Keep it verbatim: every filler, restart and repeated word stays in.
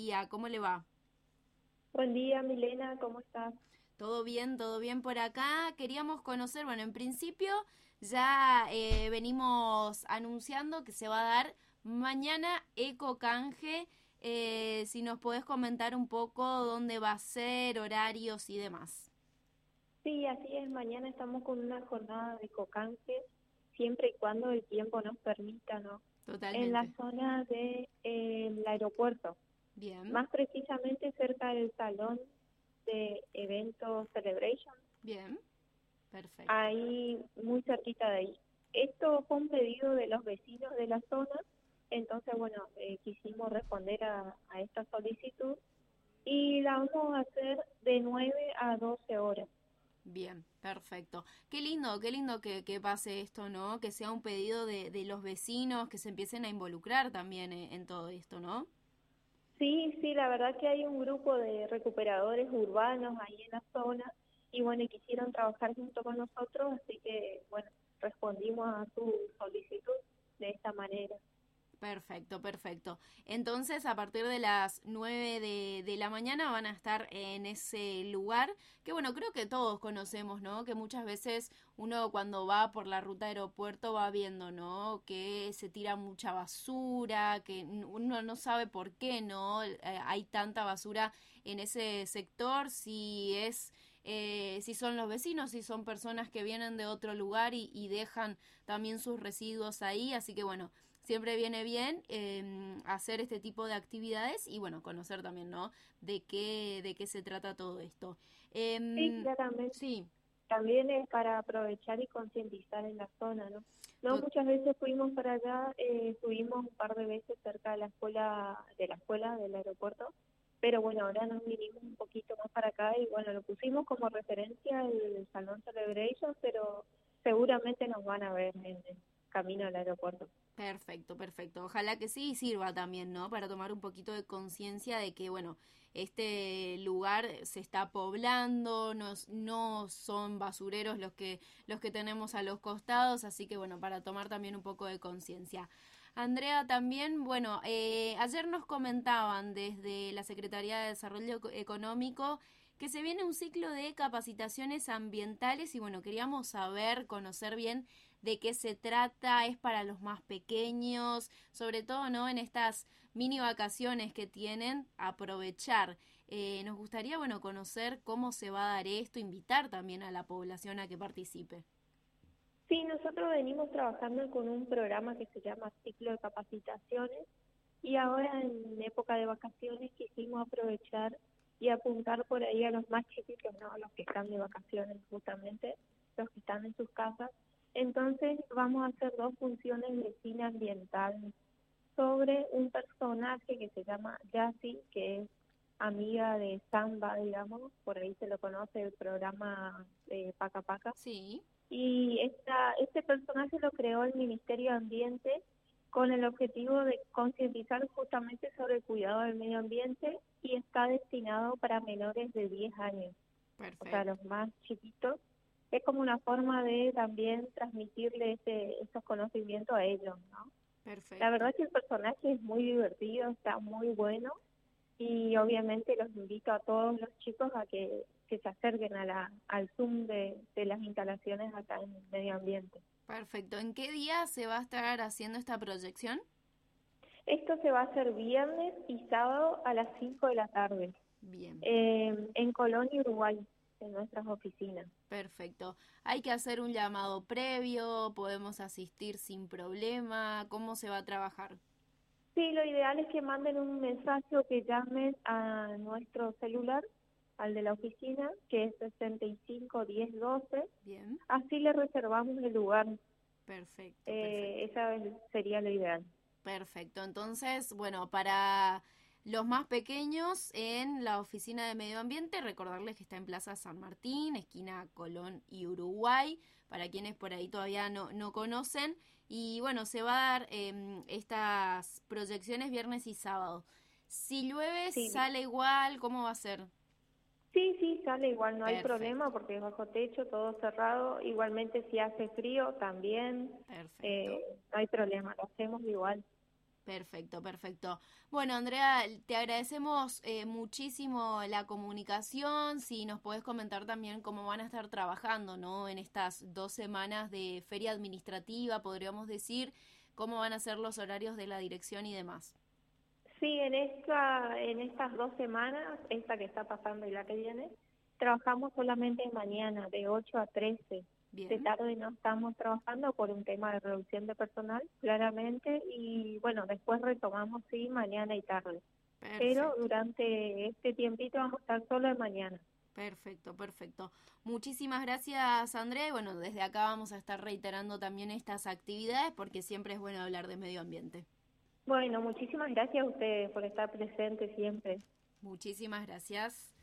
día, ¿cómo le va? Buen día, Milena, ¿cómo estás? ¿Todo bien? ¿Todo bien por acá? Queríamos conocer, bueno, en principio ya eh, venimos anunciando que se va a dar mañana Eco Canje. Eh, si nos podés comentar un poco dónde va a ser, horarios y demás. Sí, así es, mañana estamos con una jornada de cocanje, siempre y cuando el tiempo nos permita, ¿no? En la Totalmente. zona del aeropuerto, Bien, más precisamente cerca del salón de eventos Celebration, bien, perfecto. ahí muy cerquita de ahí. Esto fue un pedido de los vecinos de la zona, entonces, bueno, eh, quisimos responder a, a esta solicitud y la vamos a hacer de nueve a doce horas. Bien, perfecto. Qué lindo, qué lindo que, que pase esto, ¿no? Que sea un pedido de, de los vecinos, que se empiecen a involucrar también en, en todo esto, ¿no? Sí, sí, la verdad que hay un grupo de recuperadores urbanos ahí en la zona y bueno, y quisieron trabajar junto con nosotros, así que bueno, respondimos a su solicitud de esta manera. Perfecto, perfecto. Entonces, a partir de las nueve de, de la mañana van a estar en ese lugar, que bueno, creo que todos conocemos, ¿no? Que muchas veces uno cuando va por la ruta aeropuerto va viendo, ¿no? Que se tira mucha basura, que uno no sabe por qué, ¿no? Eh, hay tanta basura en ese sector, si es... Eh, si son los vecinos, si son personas que vienen de otro lugar y, y dejan también sus residuos ahí, así que bueno, siempre viene bien eh, hacer este tipo de actividades y bueno, conocer también, ¿no? De qué, de qué se trata todo esto. Sí, Eh, claramente. sí, También es para aprovechar y concientizar en la zona, ¿no? No, to- muchas veces fuimos para allá, eh, estuvimos un par de veces cerca de la escuela, de la escuela del aeropuerto, pero bueno, ahora nos vinimos un poquito más para acá y bueno, lo pusimos como referencia el Salón Celebration, pero seguramente nos van a ver en el camino al aeropuerto. perfecto, perfecto. Ojalá que sí sirva también, ¿no? Para tomar un poquito de conciencia de que, bueno, este lugar se está poblando, no, no son basureros los que, los que tenemos a los costados, así que, bueno, para tomar también un poco de conciencia. Andrea, también, bueno, eh, ayer nos comentaban desde la Secretaría de Desarrollo Económico que se viene un ciclo de capacitaciones ambientales y bueno, queríamos saber, conocer bien de qué se trata, es para los más pequeños, sobre todo, ¿no? En estas mini vacaciones que tienen, aprovechar. Eh, nos gustaría, bueno, conocer cómo se va a dar esto, invitar también a la población a que participe. Sí, nosotros venimos trabajando con un programa que se llama Ciclo de Capacitaciones y ahora en época de vacaciones quisimos aprovechar y apuntar por ahí a los más chiquitos, ¿no? A los que están de vacaciones justamente, los que están en sus casas. Entonces vamos a hacer dos funciones de cine ambiental sobre un personaje que se llama Yassi, que es amiga de Samba, digamos, por ahí se lo conoce el programa de Paca Paca. Sí, Y esta, este personaje lo creó el Ministerio de Ambiente con el objetivo de concientizar justamente sobre el cuidado del medio ambiente y está destinado para menores de diez años, o sea, perfecto, los más chiquitos. Es como una forma de también transmitirle ese, esos conocimientos a ellos, ¿no? La perfecto. verdad que el personaje es muy divertido, está muy bueno y obviamente los invito a todos los chicos a que, que se acerquen a la, al Zoom de, de las instalaciones acá en Medio Ambiente. Perfecto. ¿En qué día se va a estar haciendo esta proyección? Esto se va a hacer viernes y sábado a las cinco de la tarde Bien, eh, en Colonia, Uruguay, en nuestras oficinas. perfecto. Hay que hacer un llamado previo, podemos asistir sin problema. ¿Cómo se va a trabajar? Sí, lo ideal es que manden un mensaje o que llamen a nuestro celular, al de la oficina, que es sesenta y cinco diez doce. Bien, Así le reservamos el lugar. perfecto, Eh, perfecto. esa sería lo ideal. Perfecto. Entonces, bueno, para los más pequeños en la oficina de medio ambiente, recordarles que está en Plaza San Martín, esquina Colón y Uruguay, para quienes por ahí todavía no, no conocen. Y bueno, se va a dar eh, estas proyecciones viernes y sábado. Si llueve, Sí, sale igual, ¿cómo va a ser? sí, sí, sale igual, no hay problema Perfecto, porque es bajo techo, todo cerrado. Igualmente si hace frío también, perfecto. eh, no hay problema, lo hacemos igual. Perfecto, perfecto. Bueno, Andrea, te agradecemos eh, muchísimo la comunicación. Si nos podés comentar también cómo van a estar trabajando, ¿no? En estas dos semanas de feria administrativa, podríamos decir, cómo van a ser los horarios de la dirección y demás. Sí, en esta, en estas dos semanas, esta que está pasando y la que viene, trabajamos solamente mañana, de ocho a trece. De Bien, tarde no estamos trabajando por un tema de reducción de personal, claramente, y bueno, después retomamos, sí, mañana y tarde. Pero perfecto, durante este tiempito vamos a estar solo de mañana. perfecto, perfecto. Muchísimas gracias, Andrea. Y bueno, desde acá vamos a estar reiterando también estas actividades porque siempre es bueno hablar de medio ambiente. Bueno, muchísimas gracias a ustedes por estar presentes siempre. Muchísimas gracias.